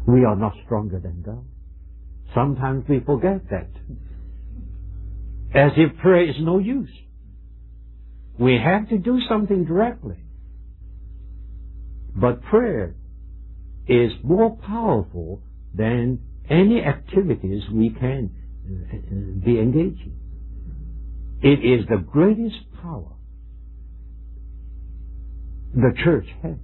We are not stronger than God. Sometimes we forget that. As if prayer is no use. We have to do something directly. But prayer is more powerful than any activities we can be engaging. It is the greatest power the church has.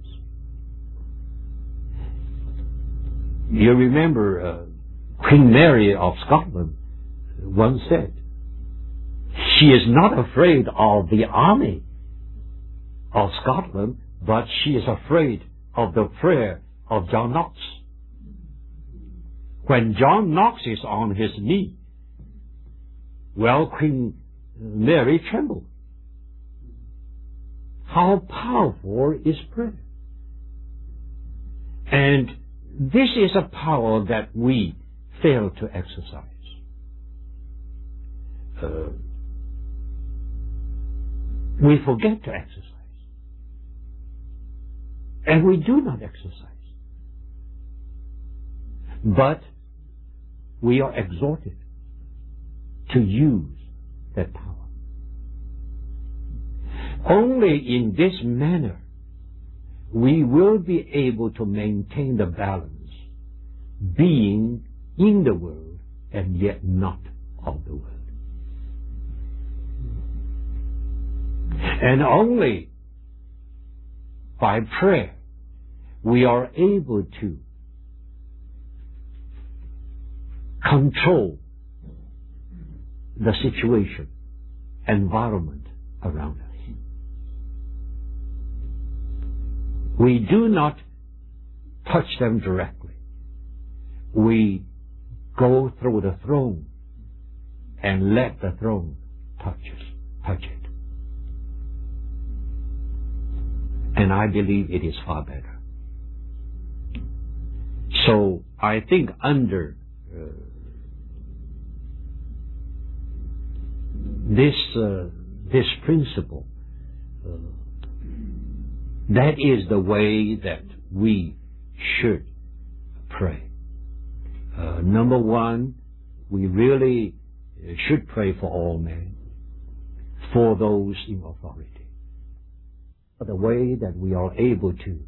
You remember Queen Mary of Scotland once said, she is not afraid of the army of Scotland, but she is afraid of the prayer of John Knox. When John Knox is on his knee, well, Queen Mary trembled. How powerful is prayer? And this is a power that we fail to exercise. We forget to exercise. And we do not exercise. But we are exhorted to use that power. Only in this manner we will be able to maintain the balance, being in the world and yet not of the world. And only by prayer we are able to control the situation, environment around us. We do not touch them directly. We go through the throne and let the throne touch it. And I believe it is far better. So I think under this principle, that is the way that we should pray. Number one, we really should pray for all men, for those in authority. The way that we are able to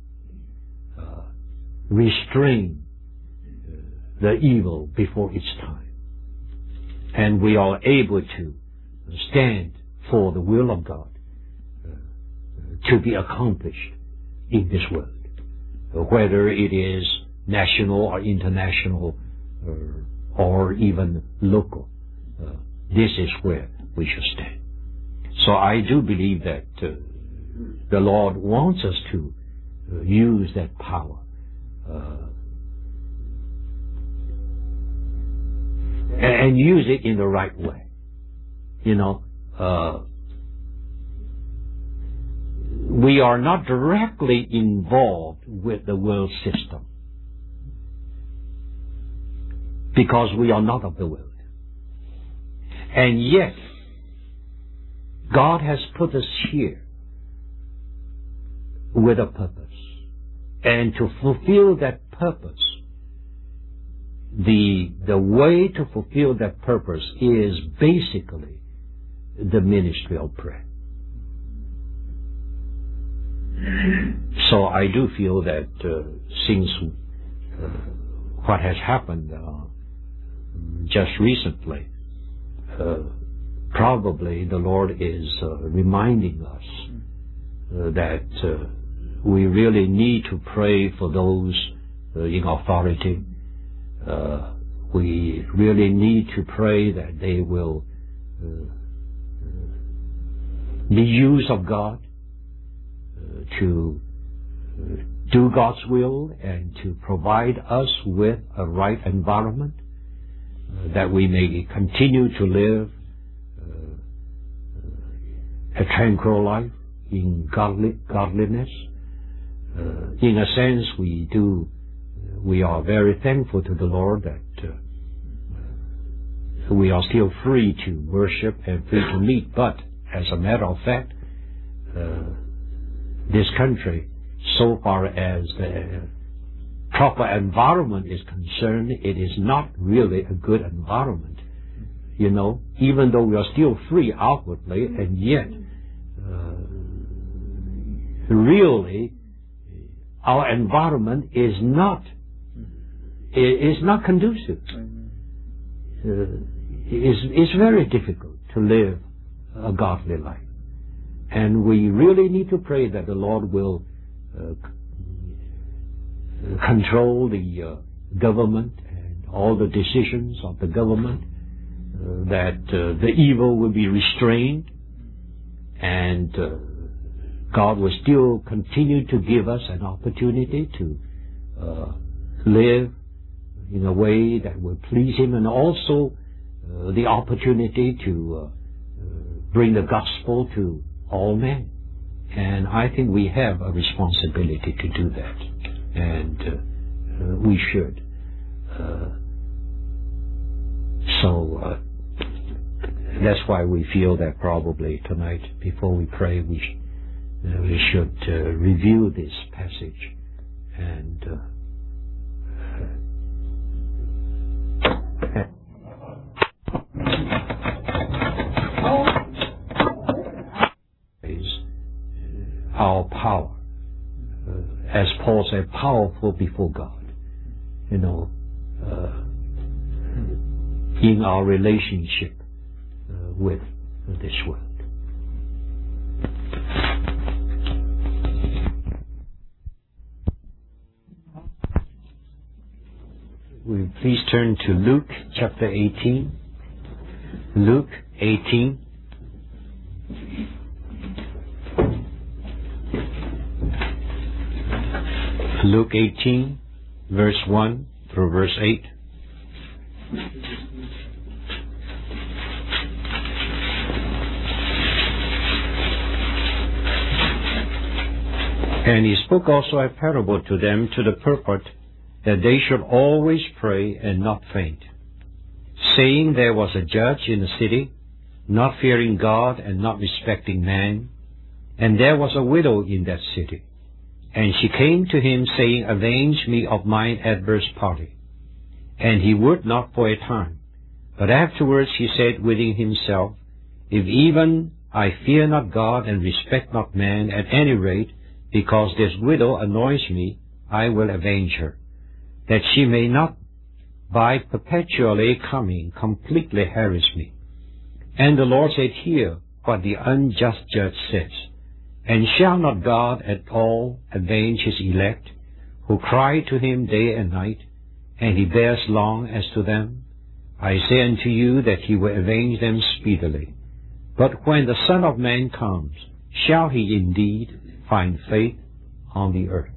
restrain the evil before its time. And we are able to stand for the will of God to be accomplished in this world, whether it is national or international or even local. This is where we should stand. So I do believe that the Lord wants us to use that power and use it in the right way. You know, we are not directly involved with the world system because we are not of the world. And yet, God has put us here with a purpose. And to fulfill that purpose, the way to fulfill that purpose is basically the ministry of prayer. So I do feel that since what has happened just recently, probably the Lord is reminding us that we really need to pray for those in authority. We really need to pray that they will be used of God to do God's will and to provide us with a right environment that we may continue to live a tranquil life in godliness. In a sense, we are very thankful to the Lord that we are still free to worship and free to meet. But as a matter of fact, this country, so far as the proper environment is concerned, it is not really a good environment. You know, even though we are still free outwardly, and yet really our environment is not conducive. It's very difficult to live a godly life. And we really need to pray that the Lord will control the government and all the decisions of the government, that the evil will be restrained, and God will still continue to give us an opportunity to live in a way that will please Him, and also the opportunity to bring the gospel to all men. And I think we have a responsibility to do that, and we should. So that's why we feel that probably tonight, before we pray, we should review this passage and our power, as Paul said, powerful before God, you know, in our relationship with this world. Will you please turn to Luke chapter 18. Luke 18. Luke 18, verse 1 through verse 8. And he spoke also a parable to them to the purport that they should always pray and not faint, saying, there was a judge in the city, not fearing God and not respecting man, and there was a widow in that city. And she came to him, saying, avenge me of mine adverse party. And he would not for a time. But afterwards he said within himself, if even I fear not God and respect not man, at any rate, because this widow annoys me, I will avenge her, that she may not by perpetually coming completely harass me. And the Lord said, hear what the unjust judge says. And shall not God at all avenge his elect, who cry to him day and night, and he bears long as to them? I say unto you that he will avenge them speedily. But when the Son of Man comes, shall he indeed find faith on the earth?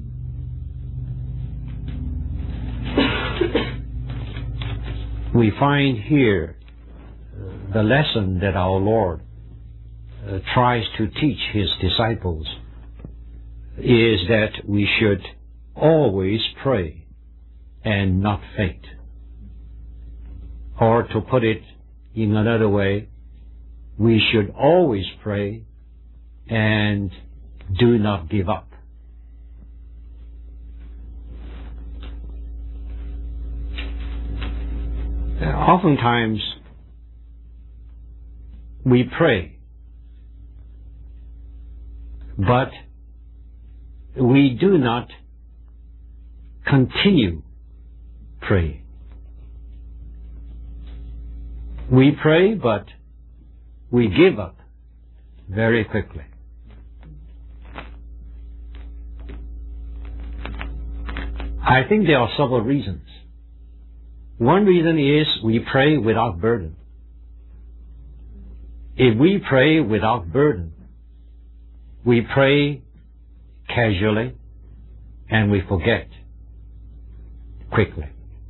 We find here the lesson that our Lord tries to teach his disciples is that we should always pray and not faint. Or to put it in another way, we should always pray and do not give up. Oftentimes we pray, but we do not continue praying. We pray, but we give up very quickly. I think there are several reasons. One reason is we pray without burden. If we pray without burden, we pray casually and we forget quickly.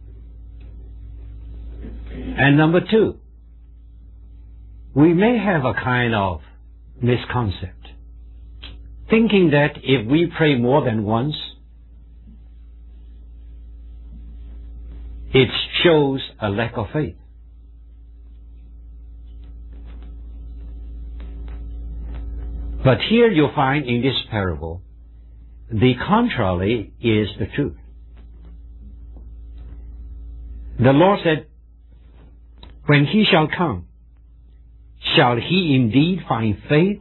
And number two, we may have a kind of misconcept, thinking that if we pray more than once, it shows a lack of faith. But here you'll find in this parable, the contrary is the truth. The Lord said, when he shall come, shall he indeed find faith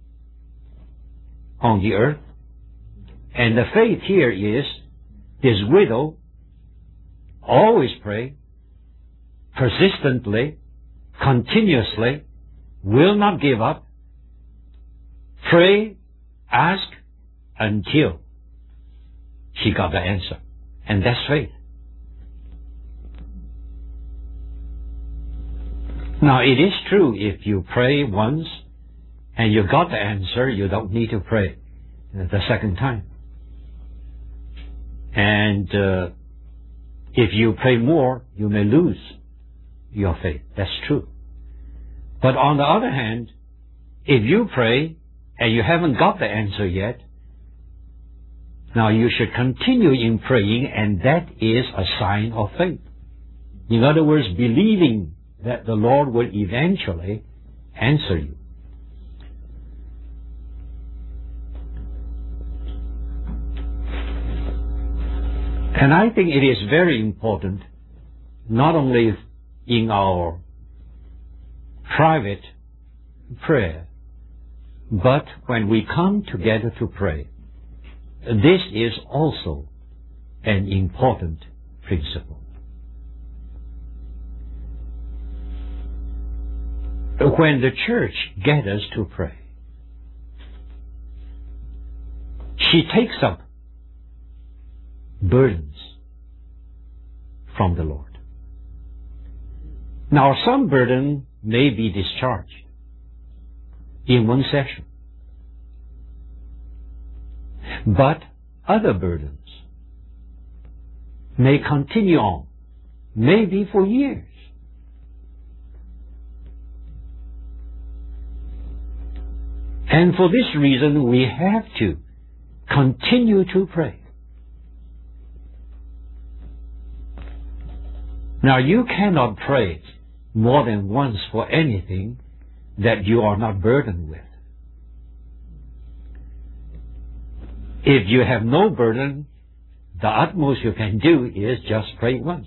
on the earth? And the faith here is this widow always pray, persistently, continuously, will not give up, pray, ask, until she got the answer. And that's faith. Now, it is true, if you pray once and you got the answer, you don't need to pray the second time. And if you pray more, you may lose your faith. That's true. But on the other hand, if you pray and you haven't got the answer yet, now you should continue in praying, and that is a sign of faith. In other words, believing that the Lord will eventually answer you. And I think it is very important, not only in our private prayer, but when we come together to pray. This is also an important principle. When the church gathers to pray, she takes up burdens from the Lord. Now, some burden may be discharged in one session, but other burdens may continue on, maybe for years. And for this reason, we have to continue to pray. Now, you cannot pray more than once for anything that you are not burdened with. If you have no burden, the utmost you can do is just pray once.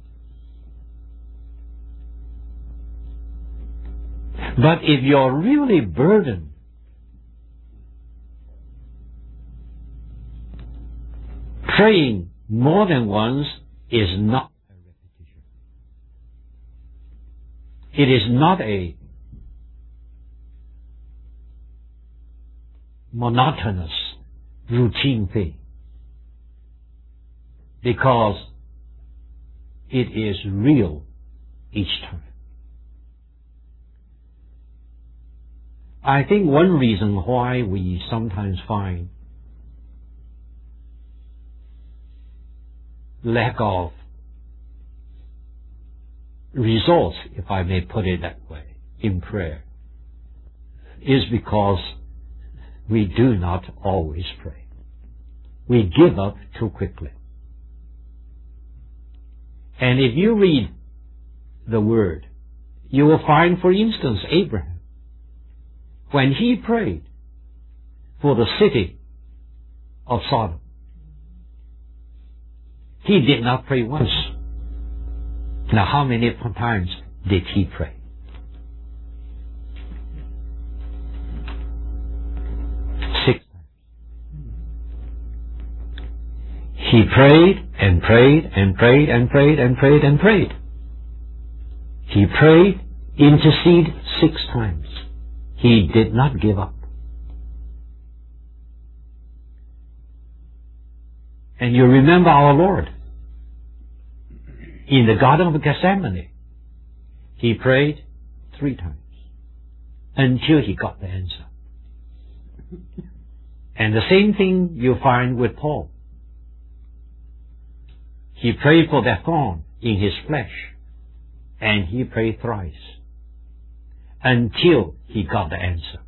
But if you're really burdened, praying more than once is not a repetition. It is not a monotonous, routine thing, because it is real each time. I think one reason why we sometimes find lack of results, if I may put it that way, in prayer, is because we do not always pray. We give up too quickly. And if you read the Word, you will find, for instance, Abraham, when he prayed for the city of Sodom, he did not pray once. Now, how many times did he pray? 6 times. He prayed and prayed and prayed and prayed and prayed and prayed. He prayed, intercede 6 times. He did not give up. And you remember our Lord. In the Garden of Gethsemane, he prayed 3 times until he got the answer. And the same thing you find with Paul. He prayed for that thorn in his flesh, and he prayed thrice until he got the answer.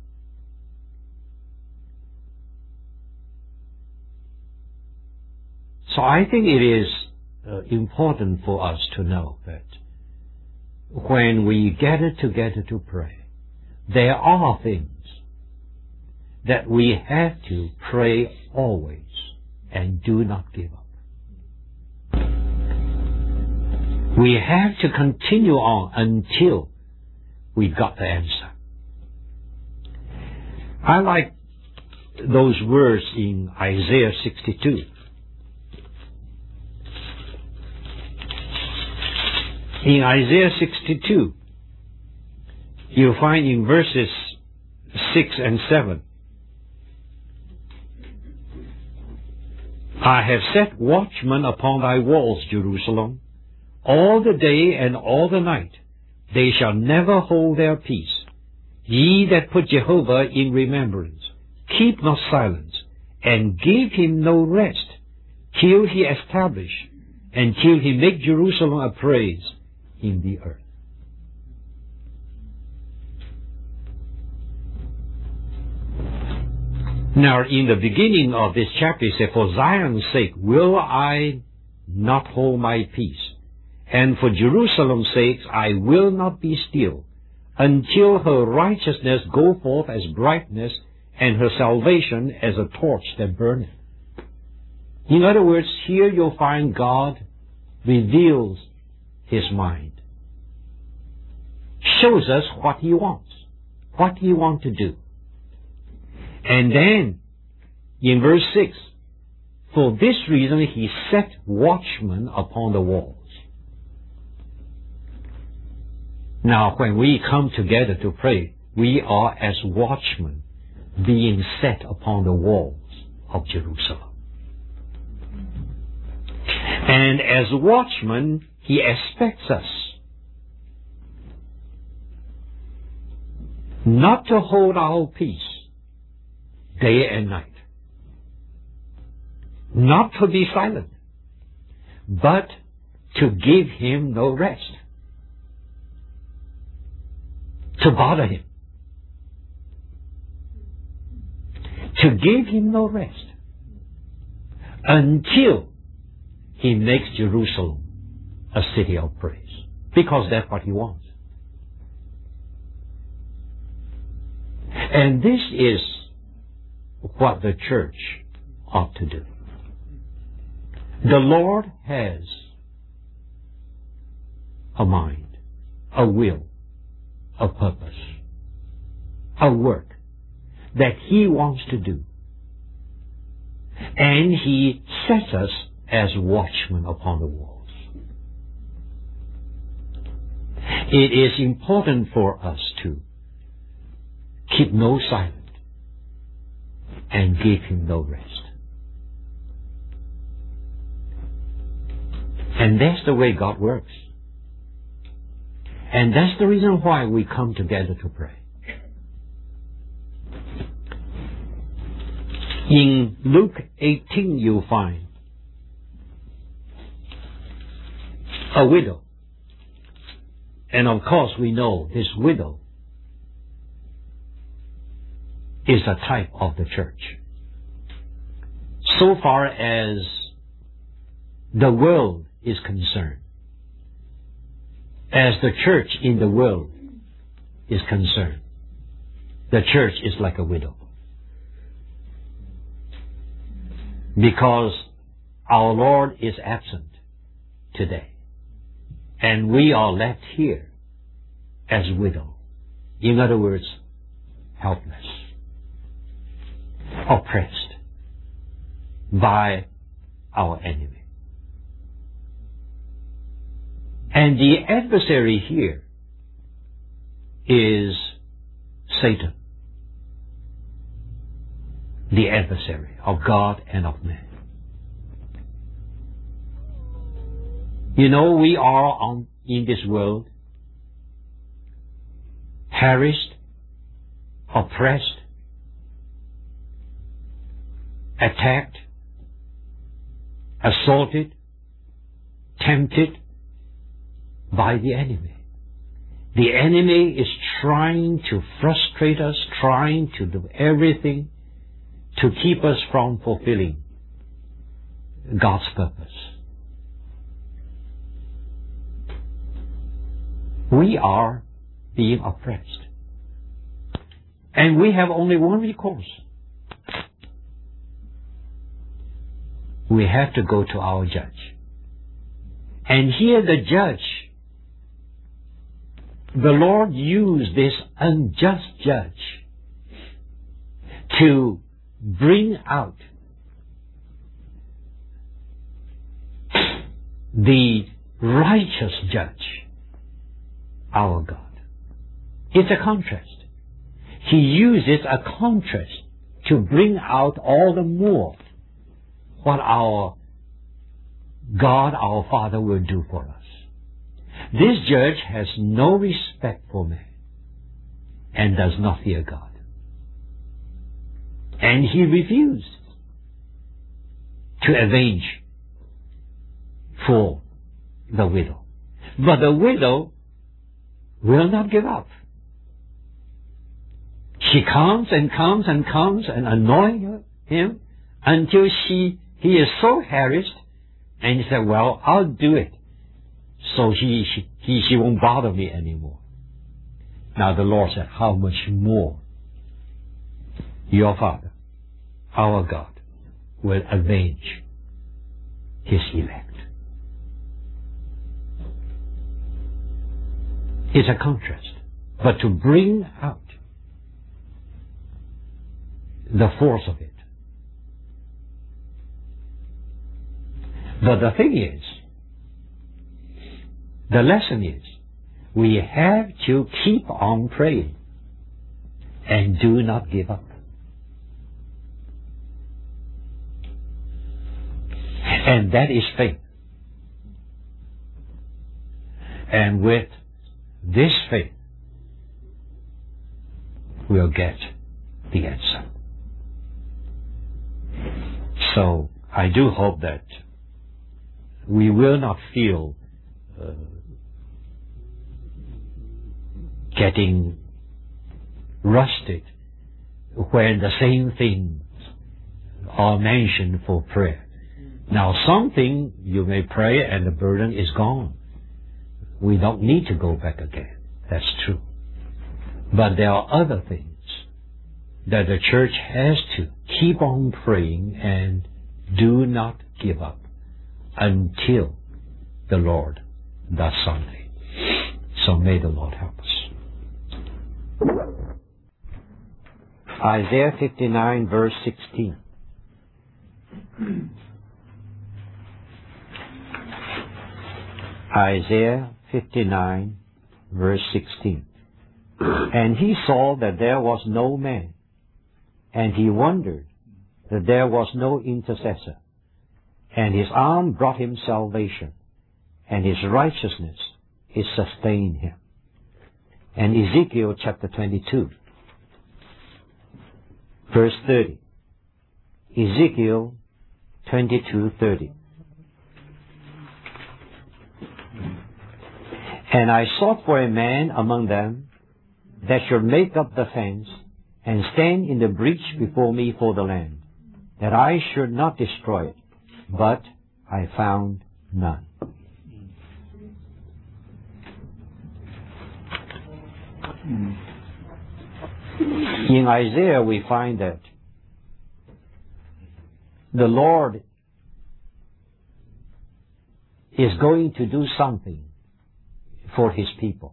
So I think it is important for us to know that when we gather together to pray, there are things that we have to pray always and do not give up. We have to continue on until we got the answer. I like those words in Isaiah 62. In Isaiah 62, you find in verses 6 and 7, I have set watchmen upon thy walls, Jerusalem, all the day and all the night. They shall never hold their peace. Ye that put Jehovah in remembrance, keep not silence, and give him no rest, till he establish, and till he make Jerusalem a praise in the earth. Now, in the beginning of this chapter, it says, for Zion's sake will I not hold my peace, and for Jerusalem's sake I will not be still, until her righteousness go forth as brightness, and her salvation as a torch that burneth. In other words, here you'll find God reveals His mind, shows us what He wants, what He wants to do. And then, in verse 6, for this reason He set watchmen upon the walls. Now, when we come together to pray, we are as watchmen being set upon the walls of Jerusalem. And as watchmen, He expects us not to hold our peace day and night, not to be silent, but to give Him no rest, to bother Him, to give Him no rest until He makes Jerusalem a city of praise, because that's what He wants. And this is what the church ought to do. The Lord has a mind, a will, a purpose, a work that He wants to do. And He sets us as watchmen upon the walls. It is important for us to keep no silence and give Him no rest. And that's the way God works. And that's the reason why we come together to pray. In Luke 18 you'll find a widow. And of course we know this widow is a type of the church. So far as the world is concerned, as the church in the world is concerned, the church is like a widow. Because our Lord is absent today. And we are left here as widow. In other words, helpless, oppressed by our enemy. And the adversary here is Satan, the adversary of God and of man. You know, we are in this world harassed, oppressed, attacked, assaulted, tempted by the enemy. The enemy is trying to frustrate us, trying to do everything to keep us from fulfilling God's purpose. We are being oppressed. And we have only one recourse. We have to go to our judge And here the judge, the Lord used this unjust judge to bring out the righteous judge, our God. It's a contrast. He uses a contrast to bring out all the more what our God, our Father, will do for us. This judge has no respect for man and does not fear God. And he refused to avenge for the widow. But the widow will not give up. She comes and comes and comes and annoying him until he is so harassed, and he said, well, I'll do it. So she won't bother me anymore. Now the Lord said, how much more your Father, our God, will avenge His elect. It's a contrast. But to bring out the force of it. But the thing is, the lesson is, we have to keep on praying and do not give up. And that is faith. And with this faith, we'll get the answer. So, I do hope that we will not feel getting rusted when the same things are mentioned for prayer. Now, something you may pray and the burden is gone. We don't need to go back again. That's true. But there are other things that the church has to keep on praying and do not give up until the Lord does something. So may the Lord help us. Isaiah 59 verse 16. Isaiah 59 verse 16. And he saw that there was no man, and he wondered that there was no intercessor. And his arm brought him salvation, and his righteousness is sustained him. And Ezekiel chapter 22, verse 30. Ezekiel 22:30. And I sought for a man among them that should make up the fence and stand in the breach before me for the land, that I should not destroy it. But I found none. In Isaiah we find that the Lord is going to do something for His people.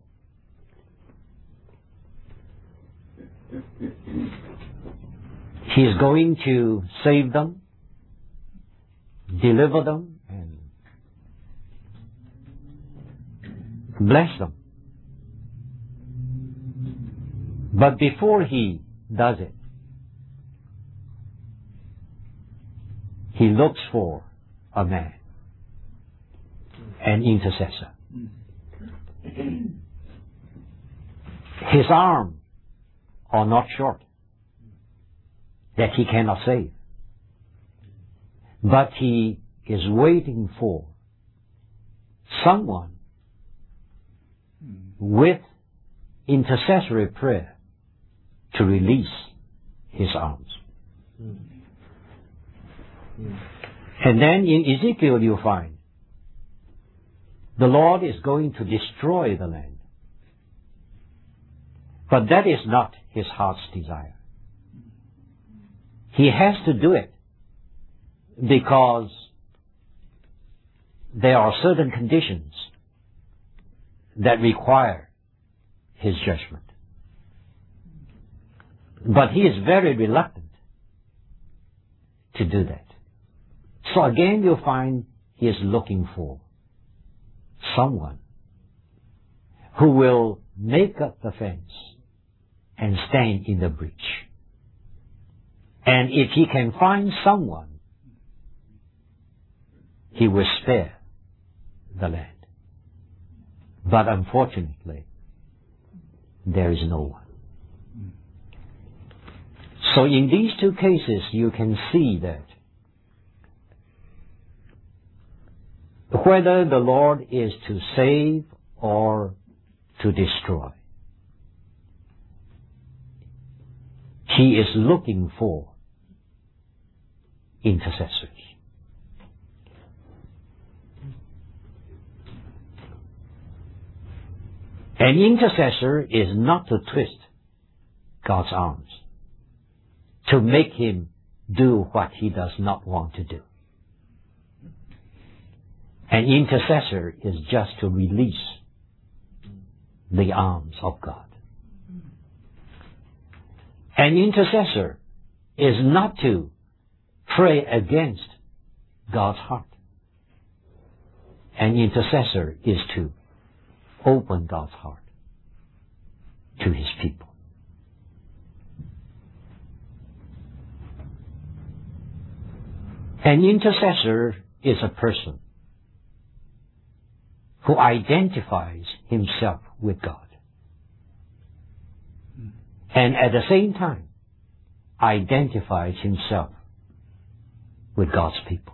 He is going to save them, deliver them, and bless them. But before He does it, He looks for a man, an intercessor. His arms are not short, that He cannot save. But He is waiting for someone with intercessory prayer to release His arms. And then in Ezekiel you find the Lord is going to destroy the land. But that is not His heart's desire. He has to do it because there are certain conditions that require his judgment. But he is very reluctant to do that. So again, you'll find he is looking for someone who will make up the fence and stand in the breach. And if he can find someone, he will spare the land. But unfortunately, there is no one. So in these two cases, you can see that whether the Lord is to save or to destroy, he is looking for intercessors. An intercessor is not to twist God's arms, to make him do what he does not want to do. An intercessor is just to release the arms of God. An intercessor is not to pray against God's heart. An intercessor is to open God's heart to his people. An intercessor is a person who identifies himself with God and at the same time identifies himself with God's people.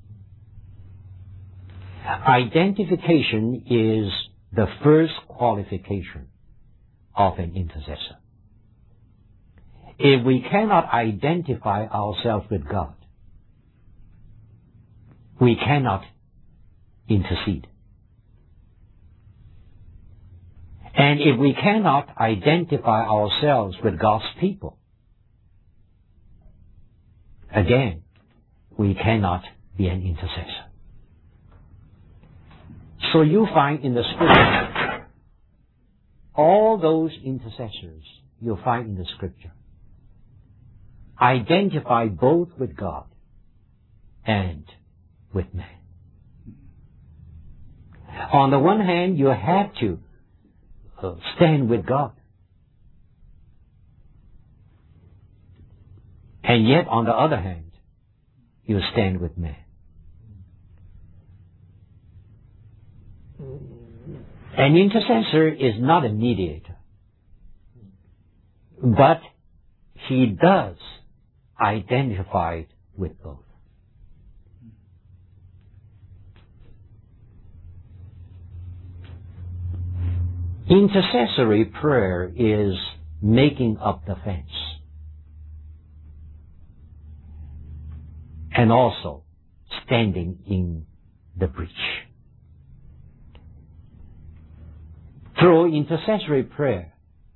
Identification is the first qualification of an intercessor. If we cannot identify ourselves with God, we cannot intercede. And if we cannot identify ourselves with God's people, again, we cannot be an intercessor. So you find in the Scripture, all those intercessors you'll find in the Scripture identify both with God and with man. On the one hand, you have to stand with God. And yet, on the other hand, you stand with man. An intercessor is not a mediator, but he does identify with both. Intercessory prayer is making up the fence and also standing in the breach. Through intercessory prayer,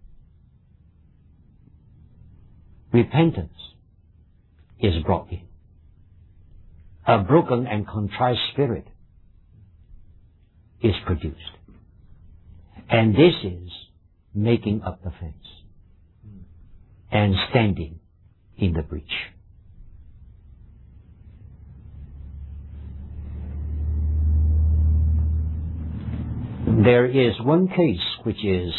repentance is brought in. A broken and contrite spirit is produced. And this is making up the fence and standing in the breach. There is one case which is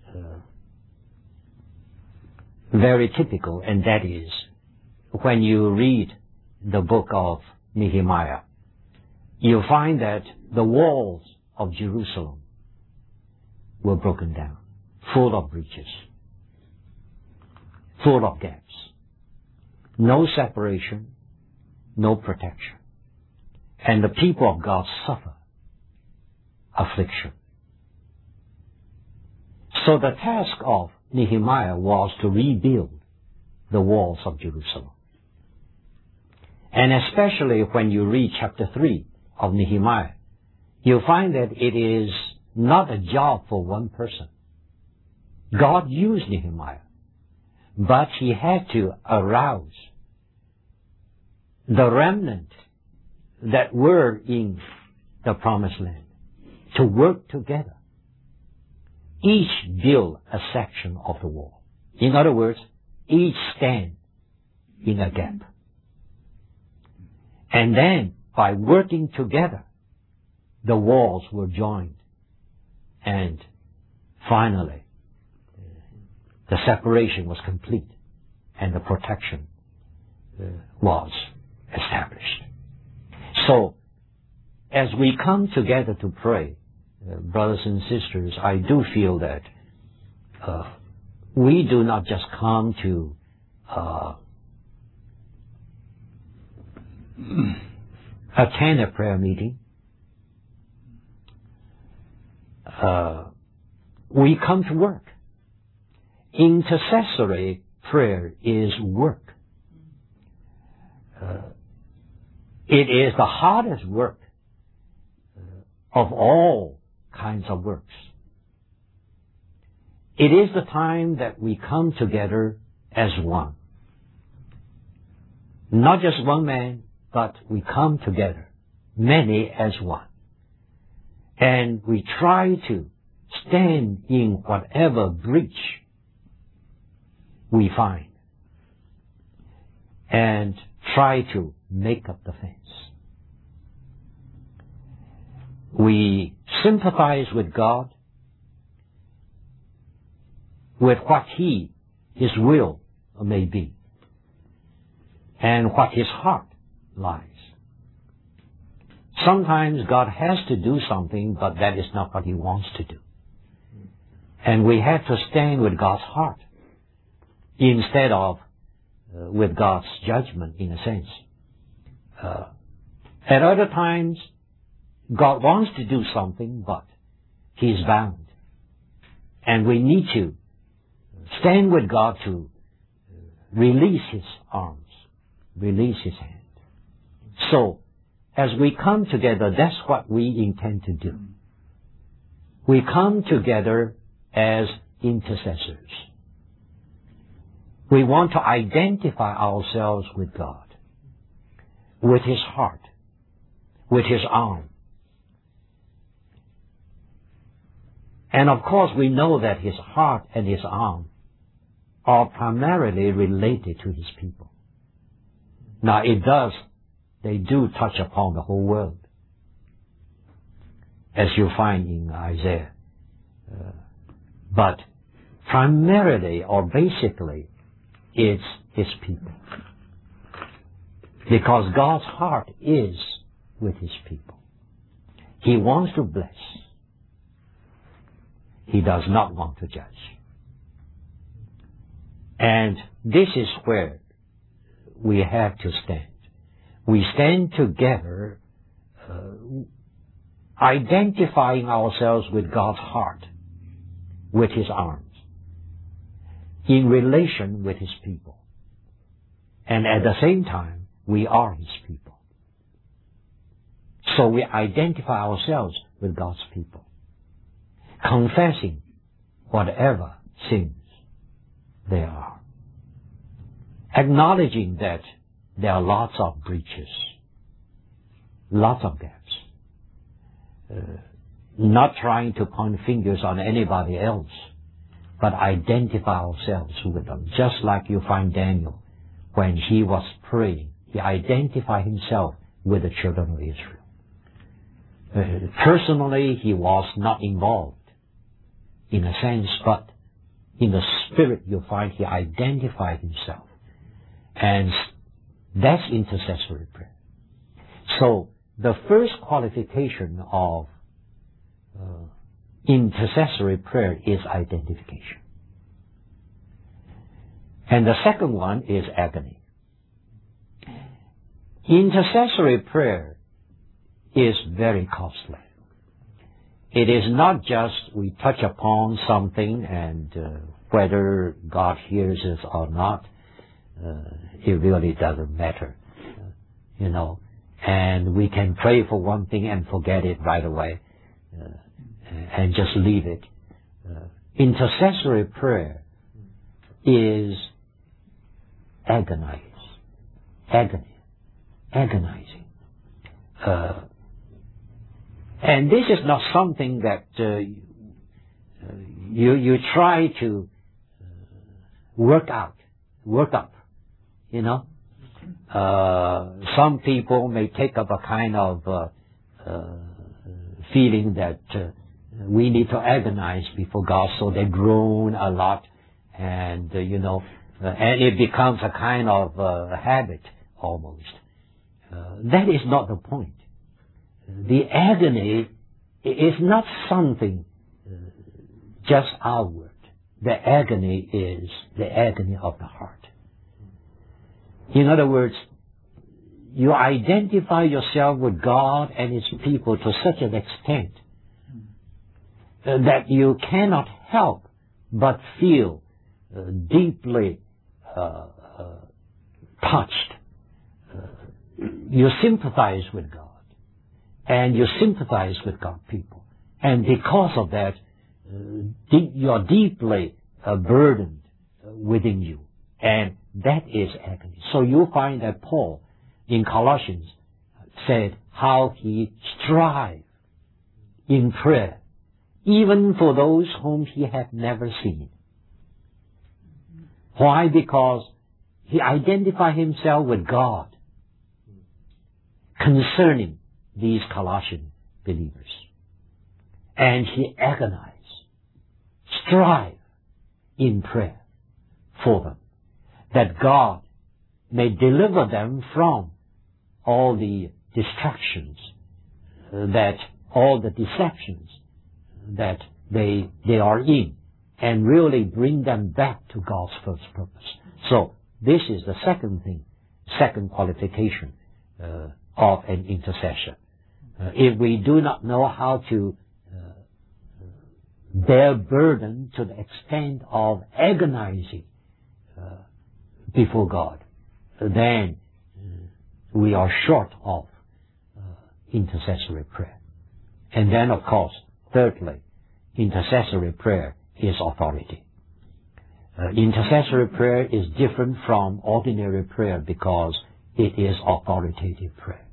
very typical, and that is when you read the book of Nehemiah, you find that the walls of Jerusalem were broken down, full of breaches, full of gaps. No separation, no protection. And the people of God suffer affliction. So the task of Nehemiah was to rebuild the walls of Jerusalem. And especially when you read chapter 3 of Nehemiah, you'll find that it is not a job for one person. God used Nehemiah, but he had to arouse the remnant that were in the promised land, to work together. Each build a section of the wall. In other words, each stand in a gap. And then, by working together, the walls were joined. And finally, the separation was complete and the protection was established. So, as we come together to pray, brothers and sisters, I do feel that we do not just come to attend a prayer meeting. We come to work. Intercessory prayer is work. It is the hardest work of all kinds of works. It is the time that we come together as one. Not just one man, but we come together, many as one. And we try to stand in whatever breach we find and try to make up the fence. We sympathize with God with what His will may be, and what His heart lies. Sometimes God has to do something, but that is not what He wants to do. And we have to stand with God's heart instead of with God's judgment, in a sense. At other times, God wants to do something, but He is bound. And we need to stand with God to release His arms, release His hand. So, as we come together, that's what we intend to do. We come together as intercessors. We want to identify ourselves with God, with His heart, with His arm. And of course, we know that His heart and His arm are primarily related to His people. Now, they do touch upon the whole world, as you find in Isaiah. But primarily or basically, it's His people. Because God's heart is with His people. He wants to bless. He does not want to judge. And this is where we have to stand. We stand together, identifying ourselves with God's heart, with His arms, in relation with His people. And at the same time, we are His people. So we identify ourselves with God's people, confessing whatever sins there are, acknowledging that there are lots of breaches, lots of gaps, not trying to point fingers on anybody else, but identify ourselves with them. Just like you find Daniel, when he was praying, he identified himself with the children of Israel. Personally, he was not involved, in a sense, but in the spirit you find he identified himself. And that's intercessory prayer. So, the first qualification of intercessory prayer is identification. And the second one is agony. Intercessory prayer is very costly. It is not just we touch upon something and whether God hears us or not, it really doesn't matter, and we can pray for one thing and forget it right away, and just leave it. Intercessory prayer is agonizing. And this is not something that you try to work up. You know, some people may take up a kind of feeling that we need to agonize before God, so they groan a lot, and and it becomes a kind of habit almost. That is not the point. The agony is not something just outward. The agony is the agony of the heart. In other words, you identify yourself with God and His people to such an extent that you cannot help but feel deeply touched. You sympathize with God, and you sympathize with God's people. And because of that, you are deeply burdened within you. And that is agony. So you find that Paul in Colossians said how he strived in prayer, even for those whom he had never seen. Why? Because he identified himself with God concerning these Colossian believers. And he agonized, strive in prayer for them, that God may deliver them from all the distractions, all the deceptions that they are in, and really bring them back to God's first purpose. So this is the second qualification of an intercessor. If we do not know how to bear burden to the extent of agonizing before God, then we are short of intercessory prayer. And then, of course, thirdly, intercessory prayer is authority. Intercessory prayer is different from ordinary prayer because it is authoritative prayer.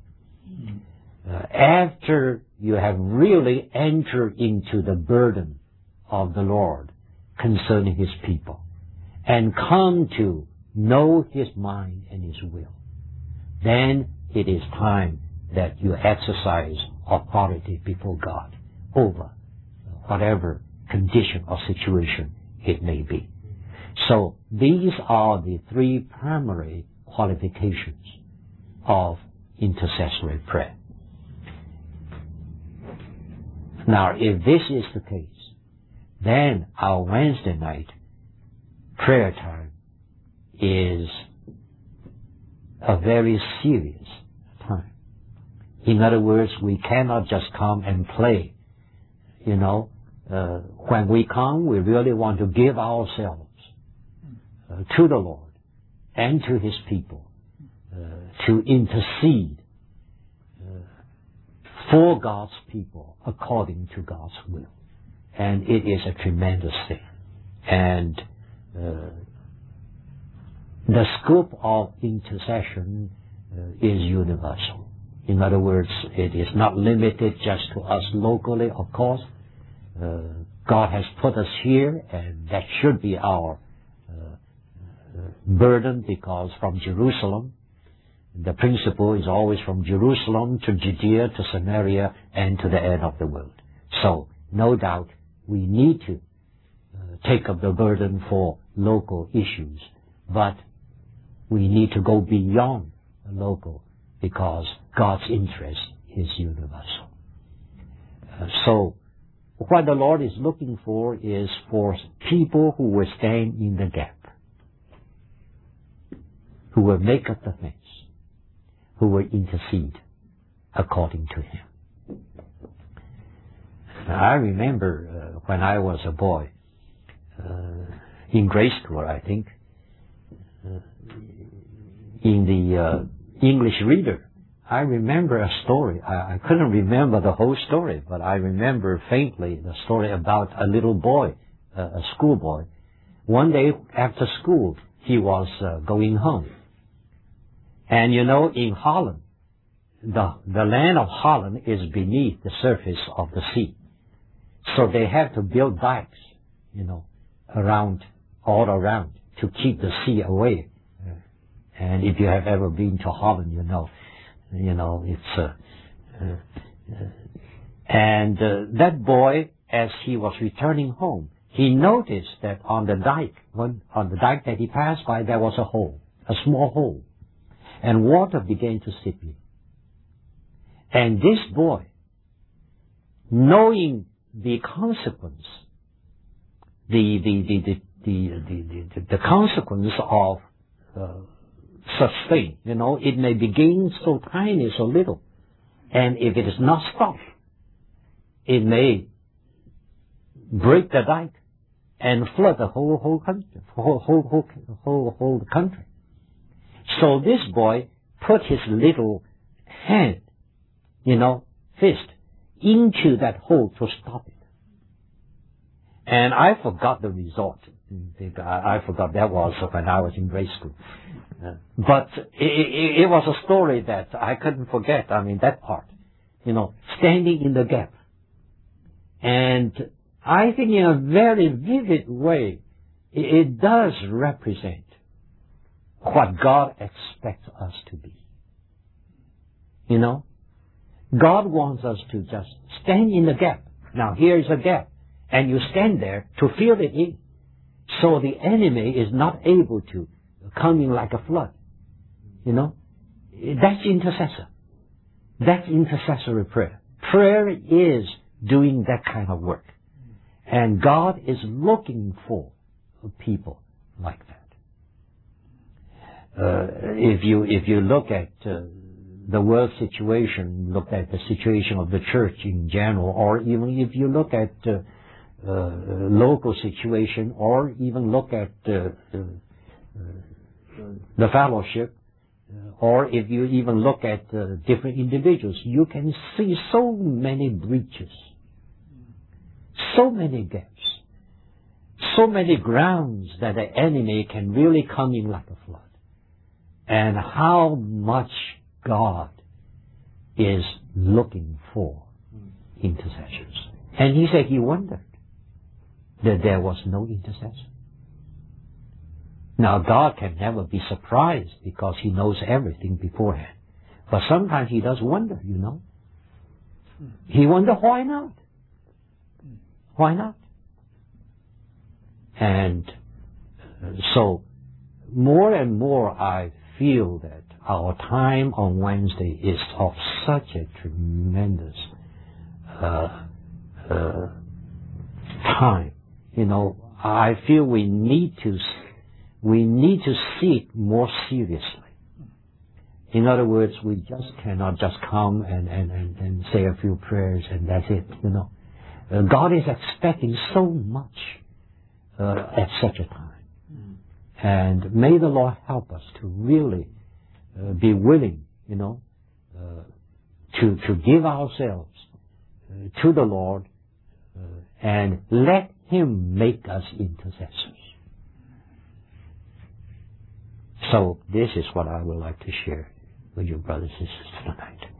After you have really entered into the burden of the Lord concerning His people and come to know His mind and His will, then it is time that you exercise authority before God over whatever condition or situation it may be. So these are the three primary qualifications of intercessory prayer. Now, if this is the case, then our Wednesday night prayer time is a very serious time. In other words, we cannot just come and play. When we come, we really want to give ourselves to the Lord and to His people to intercede for God's people according to God's will. And it is a tremendous thing. And the scope of intercession is universal. In other words, it is not limited just to us locally, of course. God has put us here, and that should be our burden, because from Jerusalem, the principle is always from Jerusalem to Judea to Samaria and to the end of the world. So, no doubt, we need to take up the burden for local issues, but we need to go beyond local because God's interest is universal. So, what the Lord is looking for is for people who will stand in the gap, who will make up the fence, who will intercede according to Him. I remember when I was a boy, in grade school, I think, in the English reader, I remember a story. I couldn't remember the whole story, but I remember faintly the story about a little boy, a schoolboy. One day after school, he was going home. And in Holland, the land of Holland is beneath the surface of the sea. So they have to build dikes, all around to keep the sea away. And if you have ever been to Holland, it's, that boy, as he was returning home, he noticed that on the dike that he passed by, there was a small hole, and water began to seep in. And this boy, knowing the consequence, the consequence of such thing, it may begin so tiny, so little, and if it is not stopped, it may break the dike and flood the whole country. So this boy put his little hand, fist, into that hole to stop it. And I forgot the result. I forgot that was when I was in grade school. But it was a story that I couldn't forget. That part. Standing in the gap. And I think in a very vivid way, it does represent what God expects us to be. God wants us to just stand in the gap. Now here is a gap, and you stand there to fill it in, so the enemy is not able to come in like a flood. That's intercessor. That's intercessory prayer. Prayer is doing that kind of work. And God is looking for people like that. If you look at the world situation, look at the situation of the church in general, or even if you look at local situation, or even look at the fellowship, or if you even look at different individuals, you can see so many breaches, so many gaps, so many grounds that the enemy can really come in like a flood. And how much God is looking for intercessors. And he said he wondered that there was no intercessor. Now God can never be surprised because he knows everything beforehand. But sometimes he does wonder, He wonders why not? Why not? And so more and more I feel that our time on Wednesday is of such a tremendous time. I feel we need to seek more seriously. In other words, we just cannot just come and say a few prayers and that's it. God is expecting so much at such a time. And may the Lord help us to really be willing, to give ourselves to the Lord and let Him make us intercessors. So this is what I would like to share with you brothers and sisters tonight.